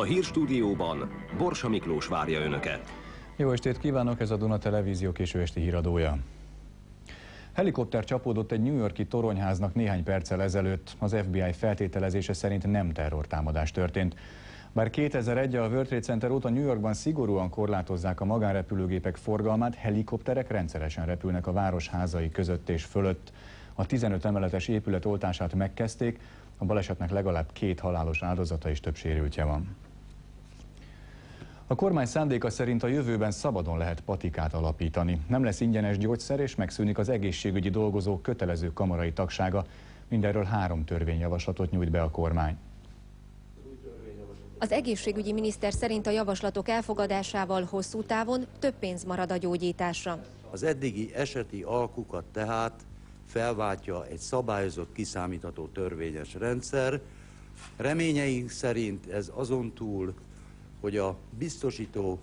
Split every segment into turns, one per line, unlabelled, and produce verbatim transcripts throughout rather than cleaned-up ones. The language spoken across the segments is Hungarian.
A hírstúdióban Borsa Miklós várja Önöket.
Jó estét kívánok, ez a Duna Televízió késő esti híradója. Helikopter csapódott egy New York-i toronyháznak néhány perccel ezelőtt. Az F B I feltételezése szerint nem terrortámadás történt. Bár kétezer-egy a World Trade Center óta New Yorkban szigorúan korlátozzák a magánrepülőgépek forgalmát, helikopterek rendszeresen repülnek a város házai között és fölött. A tizenöt emeletes épület oltását megkezdték, a balesetnek legalább két halálos áldozata és több sérültje van. A kormány szándéka szerint a jövőben szabadon lehet patikát alapítani. Nem lesz ingyenes gyógyszer és megszűnik az egészségügyi dolgozók kötelező kamarai tagsága. Mindenről három törvényjavaslatot nyújt be a kormány.
Az egészségügyi miniszter szerint a javaslatok elfogadásával hosszú távon több pénz marad a gyógyításra.
Az eddigi eseti alkukat tehát felváltja egy szabályozott, kiszámítható törvényes rendszer. Reményeink szerint ez azon túl, hogy a biztosító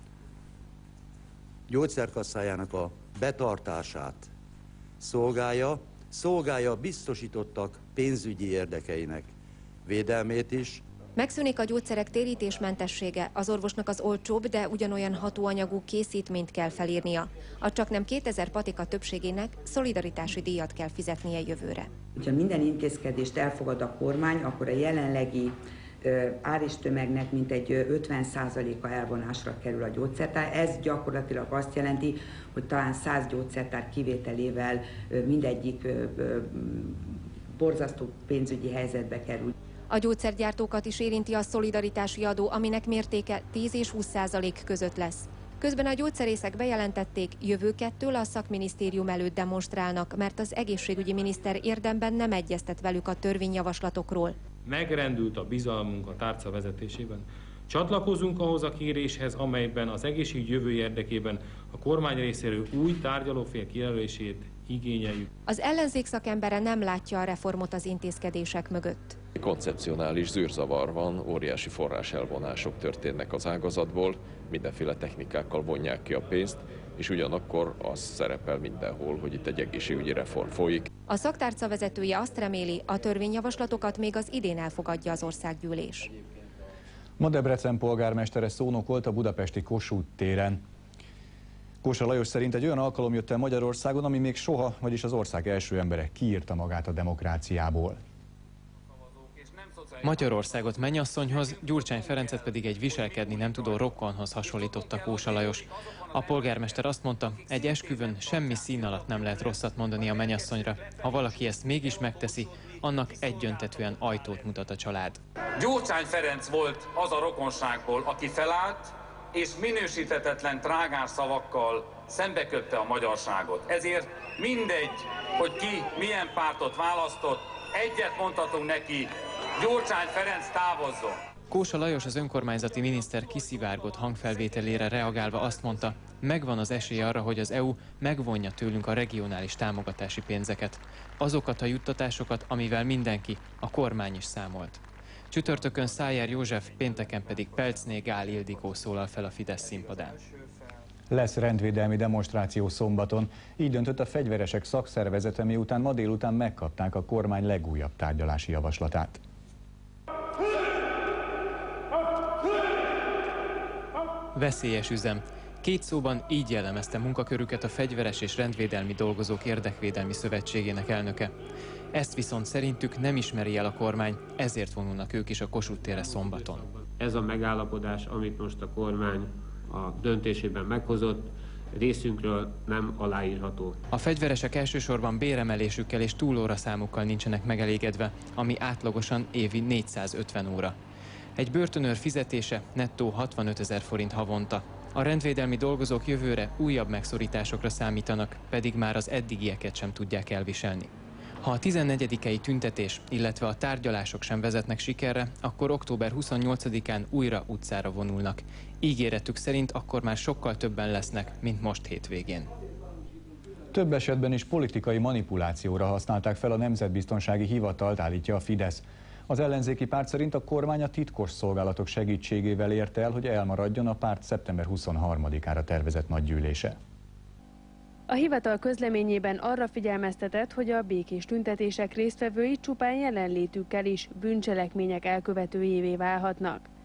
gyógyszerkasszájának a betartását szolgálja, szolgálja a biztosítottak pénzügyi érdekeinek védelmét is.
Megszűnik a gyógyszerek térítésmentessége, az orvosnak az olcsóbb, de ugyanolyan hatóanyagú készítményt kell felírnia. A csaknem kétezer patika többségének szolidaritási díjat kell fizetnie jövőre.
Ha minden intézkedést elfogad a kormány, akkor a jelenlegi áristömegnek mintegy ötven százaléka elvonásra kerül a gyógyszertár. Ez gyakorlatilag azt jelenti, hogy talán száz gyógyszertár kivételével mindegyik borzasztó pénzügyi helyzetbe kerül.
A gyógyszergyártókat is érinti a szolidaritási adó, aminek mértéke tíz és húsz százalék között lesz. Közben a gyógyszerészek bejelentették, jövőkettől a szakminisztérium előtt demonstrálnak, mert az egészségügyi miniszter érdemben nem egyeztet velük a törvényjavaslatokról.
Megrendült a bizalmunk a tárca vezetésében. Csatlakozunk ahhoz a kéréshez, amelyben az egészség jövő érdekében a kormány részéről új tárgyalófél kijelölését igényeljük.
Az ellenzék szakembere nem látja a reformot az intézkedések mögött.
Koncepcionális zűrzavar van, óriási forráselvonások történnek az ágazatból, mindenféle technikákkal vonják ki a pénzt, és ugyanakkor az szerepel mindenhol, hogy itt egy egészségügyi reform folyik.
A szaktárca vezetője azt reméli, a törvényjavaslatokat még az idén elfogadja az országgyűlés.
Ma Debrecen polgármestere szónokolt a budapesti Kossuth téren. Kósa Lajos szerint egy olyan alkalom jött el Magyarországon, ami még soha, vagyis az ország első embere kiírta magát a demokráciából.
Magyarországot mennyasszonyhoz, Gyurcsány Ferencet pedig egy viselkedni nem tudó rokkonhoz hasonlította Kósa Lajos. A polgármester azt mondta, egy esküvőn semmi szín alatt nem lehet rosszat mondani a mennyasszonyra. Ha valaki ezt mégis megteszi, annak egyöntetűen ajtót mutat a család.
Gyurcsány Ferenc volt az a rokonságból, aki felállt, és minősíthetetlen trágár szavakkal szembeköpte a magyarságot. Ezért mindegy, hogy ki milyen pártot választott, egyet mondhatunk neki, Gyurcsány Ferenc távozzon!
Kósa Lajos az önkormányzati miniszter kiszivárgott hangfelvételére reagálva azt mondta, megvan az esély arra, hogy az é u megvonja tőlünk a regionális támogatási pénzeket. Azokat a juttatásokat, amivel mindenki, a kormány is számolt. Csütörtökön Szájer József, pénteken pedig Pelcné Gál Ildikó szólal fel a Fidesz színpadán.
Lesz rendvédelmi demonstráció szombaton, így döntött a fegyveresek szakszervezete, miután ma délután megkapták a kormány legújabb tárgyalási javaslatát.
Veszélyes üzem. Két szóban így jellemezte munkakörüket a Fegyveres és Rendvédelmi Dolgozók Érdekvédelmi Szövetségének elnöke. Ezt viszont szerintük nem ismeri el a kormány, ezért vonulnak ők is a Kossuth térre szombaton.
Ez a megállapodás, amit most a kormány a döntésében meghozott, részünkről nem aláírható.
A fegyveresek elsősorban béremelésükkel és túlóra számukkal nincsenek megelégedve, ami átlagosan évi négyszázötven óra. Egy börtönőr fizetése nettó hatvanötezer forint havonta. A rendvédelmi dolgozók jövőre újabb megszorításokra számítanak, pedig már az eddigieket sem tudják elviselni. Ha a tizennegyedikei tüntetés, illetve a tárgyalások sem vezetnek sikerre, akkor október huszonnyolcadikán újra utcára vonulnak. Ígéretük szerint akkor már sokkal többen lesznek, mint most hétvégén.
Több esetben is politikai manipulációra használták fel a Nemzetbiztonsági Hivatalt, állítja a Fidesz. Az ellenzéki párt szerint a kormány a titkos szolgálatok segítségével érte el, hogy elmaradjon a párt szeptember huszonharmadikára tervezett nagygyűlése.
A hivatal közleményében arra figyelmeztetett, hogy a békés tüntetések résztvevői csupán jelenlétükkel is bűncselekmények elkövetőjévé válhatnak.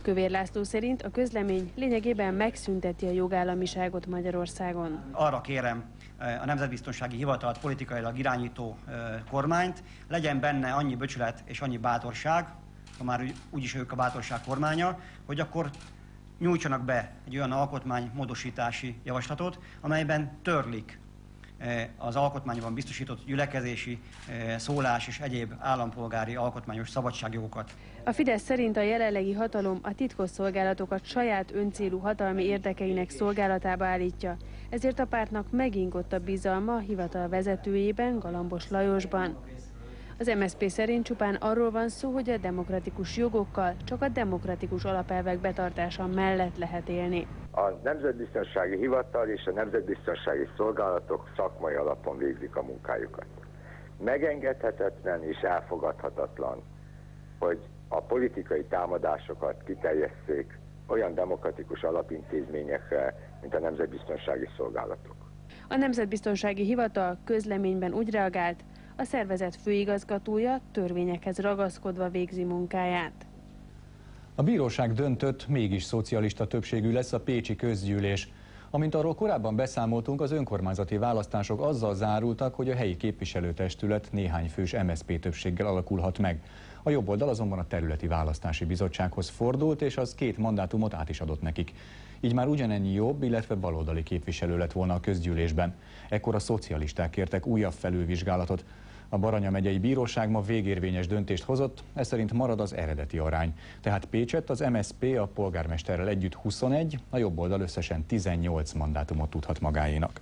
Kövér László szerint a közlemény lényegében megszünteti a jogállamiságot Magyarországon.
Arra kérem a Nemzetbiztonsági Hivatalt, politikailag irányító kormányt, legyen benne annyi becsület és annyi bátorság, ha már úgyis ők a bátorság kormánya, hogy akkor nyújtsanak be egy olyan alkotmánymódosítási javaslatot, amelyben törlik az alkotmányban biztosított gyülekezési, szólás és egyéb állampolgári alkotmányos szabadságjogokat.
A Fidesz szerint a jelenlegi hatalom a titkosszolgálatokat saját öncélú hatalmi érdekeinek szolgálatába állítja, ezért a pártnak megingott a bizalma a hivatal vezetőjében, Galambos Lajosban. Az em es zé pé szerint csupán arról van szó, hogy a demokratikus jogokkal csak a demokratikus alapelvek betartása mellett lehet élni.
A Nemzetbiztonsági Hivatal és a Nemzetbiztonsági Szolgálatok szakmai alapon végzik a munkájukat. Megengedhetetlen és elfogadhatatlan, hogy a politikai támadásokat kiterjesszék olyan demokratikus alapintézményekre, mint a Nemzetbiztonsági Szolgálatok.
A Nemzetbiztonsági Hivatal közleményben úgy reagált, a szervezet főigazgatója törvényekhez ragaszkodva végzi munkáját.
A bíróság döntött, mégis szocialista többségű lesz a pécsi közgyűlés. Amint arról korábban beszámoltunk, az önkormányzati választások azzal zárultak, hogy a helyi képviselőtestület néhány fős em es zé pé többséggel alakulhat meg. A jobb oldal azonban a területi választási bizottsághoz fordult, és az két mandátumot át is adott nekik. Így már ugyanennyi jobb, illetve baloldali képviselő lett volna a közgyűlésben. Ekkor a szocialisták kértek újabb felülvizsgálatot. A Baranya megyei bíróság ma végérvényes döntést hozott, ez szerint marad az eredeti arány. Tehát Pécsett az em es zé pé a polgármesterrel együtt huszonegy, a jobb oldal összesen tizennyolc mandátumot tudhat magáénak.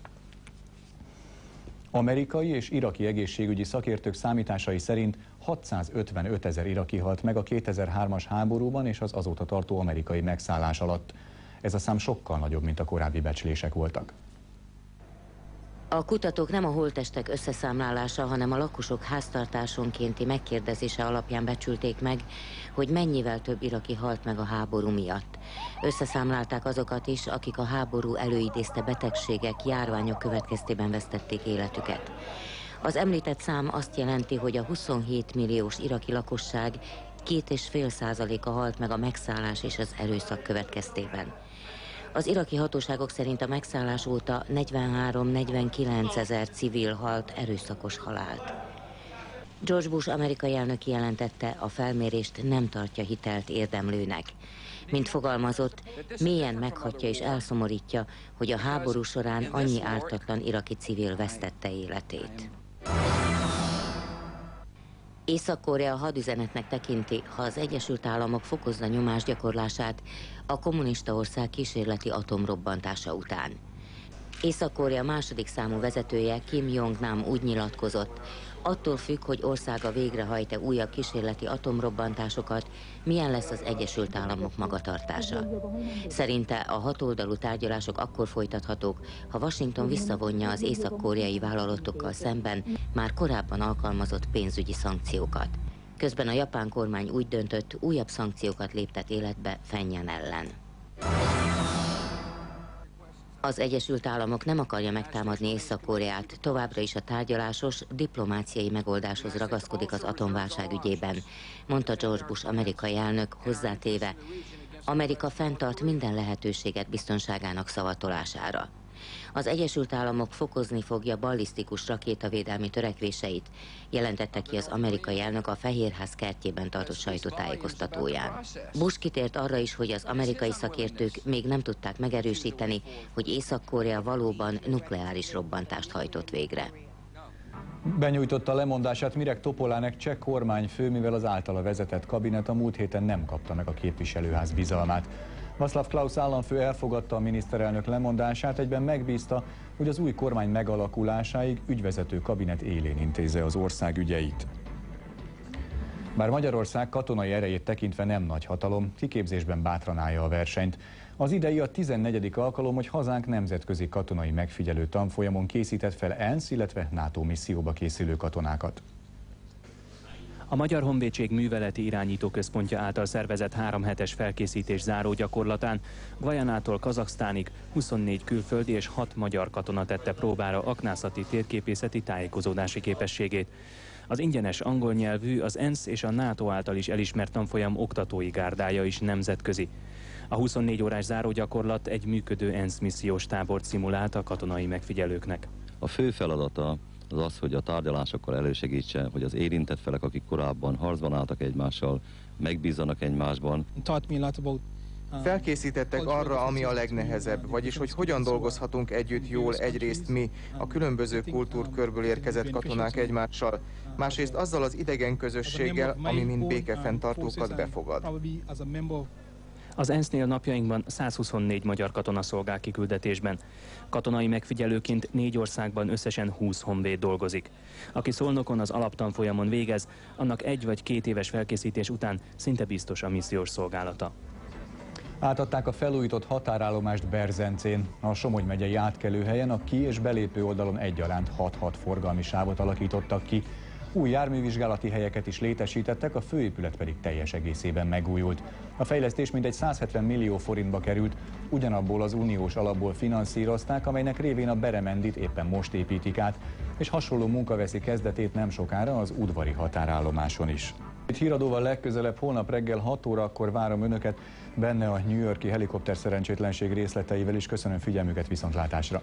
Amerikai és iraki egészségügyi szakértők számításai szerint hatszázötvenöt ezer iraki halt meg a kétezer-hármas háborúban és az azóta tartó amerikai megszállás alatt. Ez a szám sokkal nagyobb, mint a korábbi becslések voltak.
A kutatók nem a holttestek összeszámlálása, hanem a lakosok háztartásonkénti megkérdezése alapján becsülték meg, hogy mennyivel több iraki halt meg a háború miatt. Összeszámlálták azokat is, akik a háború előidézte betegségek, járványok következtében vesztették életüket. Az említett szám azt jelenti, hogy a huszonhét milliós iraki lakosság két és fél százaléka halt meg a megszállás és az erőszak következtében. Az iraki hatóságok szerint a megszállás óta negyvenhárom-negyvenkilenc ezer civil halt erőszakos halált. George Bush amerikai elnök kijelentette, a felmérést nem tartja hitelt érdemlőnek. Mint fogalmazott, mélyen meghatja és elszomorítja, hogy a háború során annyi ártatlan iraki civil vesztette életét. Észak-Korea hadüzenetnek tekinti, ha az Egyesült Államok fokozza nyomásgyakorlását a kommunista ország kísérleti atomrobbantása után. Észak-Korea második számú vezetője Kim Jong-nam úgy nyilatkozott, attól függ, hogy országa végrehajt-e újabb kísérleti atomrobbantásokat, milyen lesz az Egyesült Államok magatartása. Szerinte a hatoldalú tárgyalások akkor folytathatók, ha Washington visszavonja az észak-koreai vállalatokkal szemben már korábban alkalmazott pénzügyi szankciókat. Közben a japán kormány úgy döntött, újabb szankciókat léptet életbe Pchjongjan ellen. Az Egyesült Államok nem akarja megtámadni Észak-Koreát, továbbra is a tárgyalásos, diplomáciai megoldáshoz ragaszkodik az atomválság ügyében, mondta George Bush amerikai elnök, hozzátéve, Amerika fenntart minden lehetőséget biztonságának szavatolására. Az Egyesült Államok fokozni fogja ballisztikus rakétavédelmi törekvéseit, jelentette ki az amerikai elnök a Fehérház kertjében tartott sajtótájékoztatóján. Bush kitért arra is, hogy az amerikai szakértők még nem tudták megerősíteni, hogy Észak-Korea valóban nukleáris robbantást hajtott végre.
Benyújtotta lemondását Mirek Topolánek cseh kormányfő, mivel az általa vezetett kabinet a múlt héten nem kapta meg a képviselőház bizalmát. Václav Klaus államfő elfogadta a miniszterelnök lemondását, egyben megbízta, hogy az új kormány megalakulásáig ügyvezető kabinet élén intézze az ország ügyeit. Bár Magyarország katonai erejét tekintve nem nagy hatalom, kiképzésben bátran állja a versenyt. Az idei a tizennegyedik alkalom, hogy hazánk nemzetközi katonai megfigyelő tanfolyamon készített fel ENSZ, illetve NATO misszióba készülő katonákat.
A Magyar Honvédség műveleti irányító központja által szervezett három hetes felkészítés záró gyakorlatán Guyanától Kazaksztánig huszonnégy külföldi és hat magyar katona tette próbára aknászati térképészeti tájékozódási képességét. Az ingyenes angol nyelvű, az ENSZ és a NATO által is elismert tanfolyam oktatói gárdája is nemzetközi. A huszonnégy órás zárógyakorlat egy működő ENSZ missziós tábort szimulált a katonai megfigyelőknek.
A fő feladata az az, hogy a tárgyalásokkal elősegítse, hogy az érintett felek, akik korábban harcban álltak egymással, megbízzanak egymásban.
Felkészítettek arra, ami a legnehezebb, vagyis hogy hogyan dolgozhatunk együtt jól egyrészt mi, a különböző kultúrkörből érkezett katonák egymással, másrészt azzal az idegen közösséggel, ami mint békefenntartókat befogad.
Az ENSZ-nél napjainkban százhuszonnégy magyar katona szolgál kiküldetésben. Katonai megfigyelőként négy országban összesen húsz honvéd dolgozik. Aki Szolnokon az alaptanfolyamon végez, annak egy vagy két éves felkészítés után szinte biztos a missziós szolgálata.
Átadták a felújított határállomást Berzencén. A Somogy megyei átkelőhelyen a ki- és belépő oldalon egyaránt hat-hat forgalmi sávot alakítottak ki. Új járművizsgálati helyeket is létesítettek, a főépület pedig teljes egészében megújult. A fejlesztés mintegy százhetven millió forintba került, ugyanabból az uniós alapból finanszírozták, amelynek révén a Beremendit éppen most építik át, és hasonló munka veszi kezdetét nem sokára az udvari határállomáson is. Itt híradóval legközelebb holnap reggel hat órakor várom önöket, benne a New York-i helikopter szerencsétlenség részleteivel is. Köszönöm figyelmüket, viszontlátásra!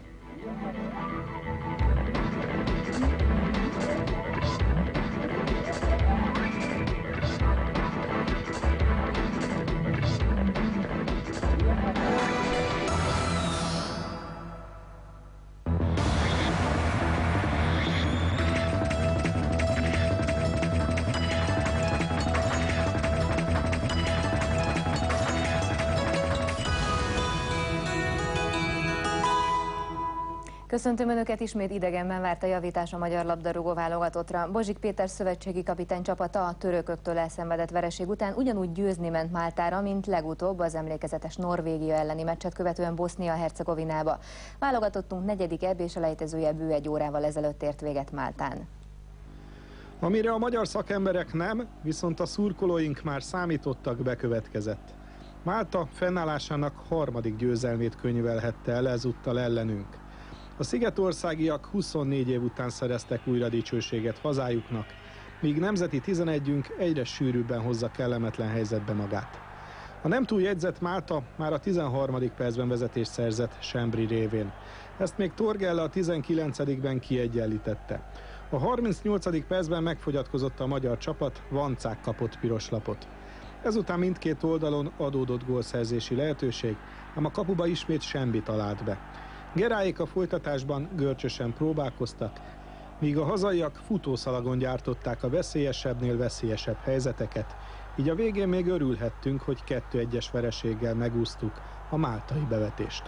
Köszöntöm Önöket, ismét idegenben várt a javítás a magyar labdarúgó válogatottra. Bozsik Péter szövetségi kapitány csapata a törököktől elszenvedett vereség után ugyanúgy győzni ment Máltára, mint legutóbb az emlékezetes Norvégia elleni meccset követően Bosznia-Hercegovinába. Válogatottunk negyedik é bé-selejtezője bő egy órával ezelőtt ért véget Máltán.
Amire a magyar szakemberek nem, viszont a szurkolóink már számítottak, bekövetkezett. Málta fennállásának harmadik győzelmét könyvelhette el ezúttal ellenünk. A szigetországiak huszonnégy év után szereztek újra dicsőséget hazájuknak, míg nemzeti tizenegyünk egyre sűrűbben hozza kellemetlen helyzetbe magát. A nem túl jegyzett Málta már a tizenharmadik percben vezetést szerzett Sembri révén. Ezt még Torgella a tizenkilencedikben kiegyenlítette. A harmincnyolcadik percben megfogyatkozott a magyar csapat, Vancák kapott piros lapot. Ezután mindkét oldalon adódott gólszerzési lehetőség, ám a kapuba ismét Sembi talált be. Geráék a folytatásban görcsösen próbálkoztak, míg a hazaiak futószalagon gyártották a veszélyesebbnél veszélyesebb helyzeteket, így a végén még örülhettünk, hogy kettő egyes vereséggel megúsztuk a máltai bevetést.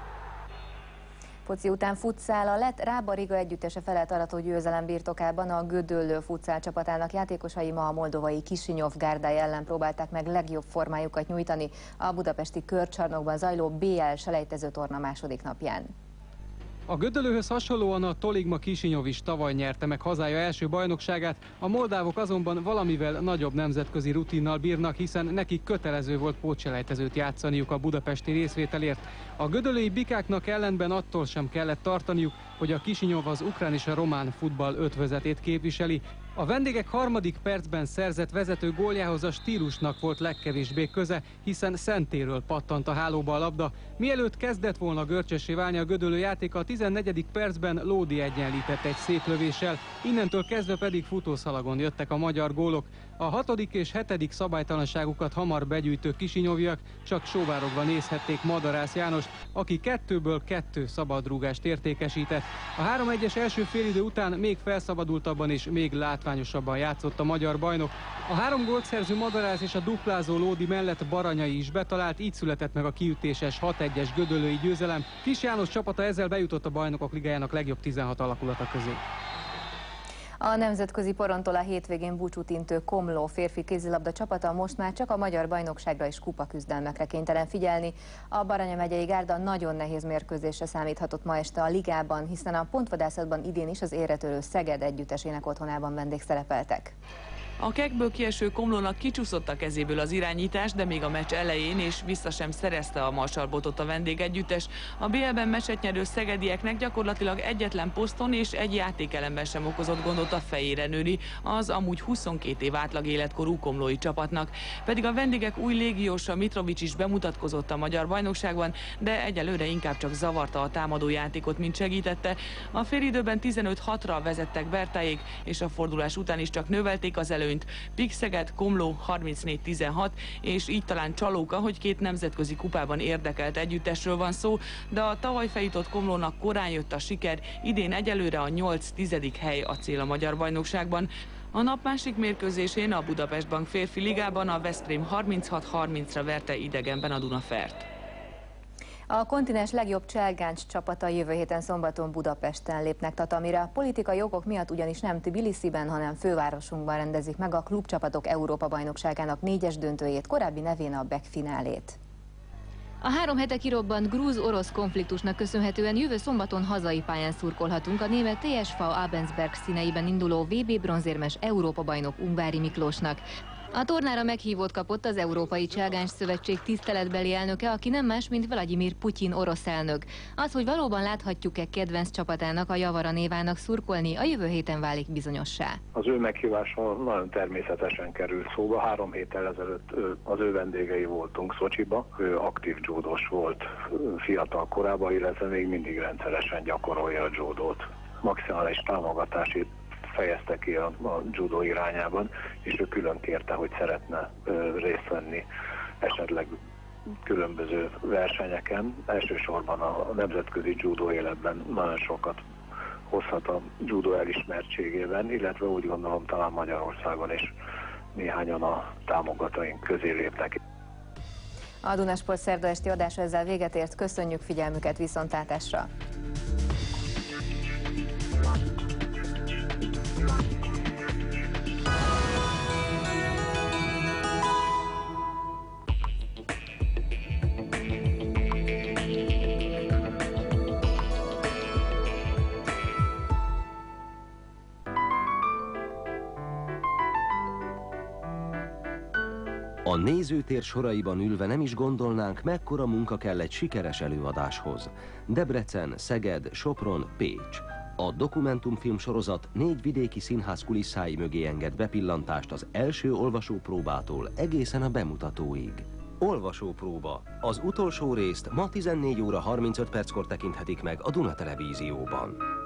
Foci után futszál, a lett Rába Riga együttese felett arató győzelem birtokában a Gödöllő futszál csapatának játékosai ma a moldovai Kisinyov gárdája ellen próbálták meg legjobb formájukat nyújtani a budapesti Körcsarnokban zajló bé el selejtező torna második napján.
A Gödöllőhöz hasonlóan a Toligma Kisinyov is tavaly nyerte meg hazája első bajnokságát, a moldávok azonban valamivel nagyobb nemzetközi rutinnal bírnak, hiszen nekik kötelező volt pótselejtezőt játszaniuk a budapesti részvételért. A gödöllői bikáknak ellenben attól sem kellett tartaniuk, hogy a Kisinyov az ukrán és a román futball ötvözetét képviseli. A vendégek harmadik percben szerzett vezető góljához a stílusnak volt legkevésbé köze, hiszen szentéről pattant a hálóba a labda. Mielőtt kezdett volna görcsössé válni a Gödöllő játéka, a tizennegyedik percben Lódi egyenlített egy szép lövéssel, innentől kezdve pedig futószalagon jöttek a magyar gólok. A hatodik és hetedik szabálytalanságukat hamar begyűjtő kisinyoviak csak sóvárogva nézhették Madarász Jánost, aki kettőből kettő szabadrúgást értékesített. A három egyes első félidő után még felszabadultabban és még látványosabban játszott a magyar bajnok. A három gólt szerző Madarász és a duplázó Lódi mellett Baranyai is betalált, így született meg a kiütéses hat egyes gödöllői győzelem. Kis János csapata ezzel bejutott a Bajnokok Ligájának legjobb tizenhat alakulata közé.
A nemzetközi porontól a hétvégén búcsút intő Komló férfi kézilabda csapata most már csak a magyar bajnokságra és kupaküzdelmekre kénytelen figyelni. A Baranya megyei gárda nagyon nehéz mérkőzésre számíthatott ma este a ligában, hiszen a pontvadászatban idén is az érretörő Szeged együttesének otthonában vendégszerepeltek.
A kekkből kieső Komlónak kicsúszott a kezéből az irányítás, de még a meccs elején és vissza sem szerezte a marsalbotot a vendégegyüttes. A bé el-ben meccset nyerő szegedieknek gyakorlatilag egyetlen poszton és egy játékelemben sem okozott gondot a fejére nőni az amúgy huszonkét év átlag életkorú komlói csapatnak. Pedig a vendégek új légiósa Mitrovic is bemutatkozott a magyar bajnokságban, de egyelőre inkább csak zavarta a támadójátékot, mint segítette. A félidőben tizenöt hatra vezettek Bertáék, és a fordulás után is csak növelték az előnyt. Pík-Szeged, Komló harmincnégy tizenhat, és így talán csalóka, hogy két nemzetközi kupában érdekelt együttesről van szó, de a tavaly feljutott Komlónak korán jött a siker, idén egyelőre a nyolc tizedik hely a cél a magyar bajnokságban. A nap másik mérkőzésén a Budapest Bank férfi ligában a Veszprém harminchat harmincra verte idegenben a Dunafert.
A kontinens legjobb cselgáncs csapata jövő héten szombaton Budapesten lépnek tatamira. Politikai okok miatt ugyanis nem Tbilisiben, hanem fővárosunkban rendezik meg a klubcsapatok Európa-bajnokságának négyes döntőjét, korábbi nevén a backfinálét. A három hete kirobbant grúz-orosz konfliktusnak köszönhetően jövő szombaton hazai pályán szurkolhatunk a német té es vé Abensberg színeiben induló vé bé bronzérmes Európa-bajnok Ungvári Miklósnak. A tornára meghívót kapott az Európai Cselgáncs Szövetség tiszteletbeli elnöke, aki nem más, mint Vladimir Putyin orosz elnök. Az, hogy valóban láthatjuk-e kedvenc csapatának, a Javara Névának szurkolni, a jövő héten válik bizonyossá.
Az ő meghívása nagyon természetesen került szóba. Három héttel ezelőtt az ő vendégei voltunk Szocsiba. Ő aktív judós volt fiatal korában, illetve még mindig rendszeresen gyakorolja a judót. Maximális támogatási fejezte ki a, a judo irányában, és ő külön kérte, hogy szeretne ö, részt venni esetleg különböző versenyeken. Elsősorban a, a nemzetközi judo életben nagyon sokat hozhat a judo elismertségében, illetve úgy gondolom talán Magyarországon is néhányan a támogatóink közé lépnek.
A Dunasport szerda esti adása ezzel véget ért, köszönjük figyelmüket, viszontlátásra!
A nézőtér soraiban ülve nem is gondolnánk, mekkora munka kell egy sikeres előadáshoz. Debrecen, Szeged, Sopron, Pécs. A dokumentumfilm sorozat négy vidéki színház kulisszái mögé enged bepillantást az első olvasópróbától egészen a bemutatóig. Olvasópróba. Az utolsó részt ma tizennégy óra harmincöt perckor tekinthetik meg a Duna Televízióban.